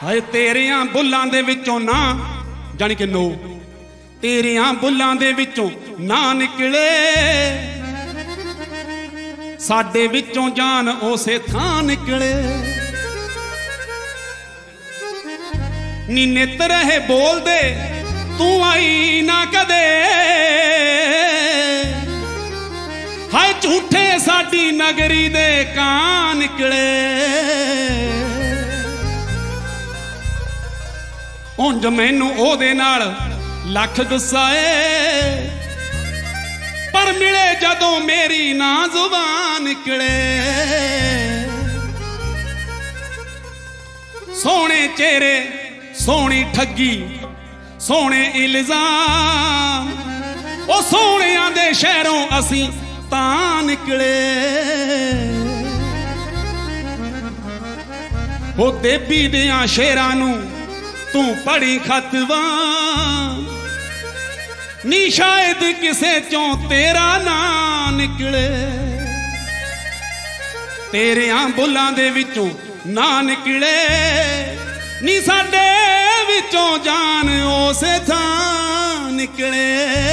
ਹਾਏ ਤੇਰਿਆਂ ਬੁੱਲਾਂ ਦੇ ਵਿੱਚੋਂ ਨਾ ਜਾਣੀ ਕਿ ਨੋ ਤੇਰਿਆਂ ਬੁੱਲਾਂ ਦੇ ਵਿੱਚੋਂ ਨਾ ਨਿਕਲੇ ਸਾਡੇ ਵਿੱਚੋਂ ਜਾਨ ਉਸੇ ਥਾਂ ਨਿਕਲੇ ਨੀ ਨਿਤ ਰਹੇ ਬੋਲਦੇ ਤੂੰ ਆਈ ਨਾ ਕਦੇ ਹਾਏ ਝੂਠੇ ਸਾਡੀ ਨਗਰੀ ਦੇ ਕਾਂ ਨਿਕਲੇ ਉਂਝ ਮੈਨੂੰ ਉਹਦੇ ਨਾਲ ਲੱਖ ਗੁੱਸਾ ਏ ਪਰ ਮਿਲੇ ਜਦੋਂ ਮੇਰੀ ਨਾ ਜ਼ੁਬਾਨ ਨਿਕਲੇ ਸੋਹਣੇ ਚਿਹਰੇ ਸੋਹਣੀ ਠੱਗੀ ਸੋਹਣੇ ਇਲਜ਼ਾਮ ਉਹ ਸੋਹਣਿਆਂ ਦੇ ਸ਼ਹਿਰੋਂ ਅਸੀਂ ਤਾਂ ਨਿਕਲੇ ਉਹ ਦੇਬੀ ਦਿਆਂ ਸ਼ੇਰਾਂ ਨੂੰ ਤੂੰ ਪੜੀ ਖਤਵਾ ਨੀ ਸ਼ਾਇਦ ਕਿਸੇ ਚੋਂ ਤੇਰਾ ਨਾਂ ਨਿਕਲੇ ਤੇਰਿਆਂ ਬੁੱਲਾਂ ਦੇ ਵਿੱਚੋਂ ਨਾ ਨਿਕਲੇ ਨੀ ਸਾਡੇ ਵਿੱਚੋਂ ਜਾਨ ਉਸੇ ਥਾਂ ਨਿਕਲੇ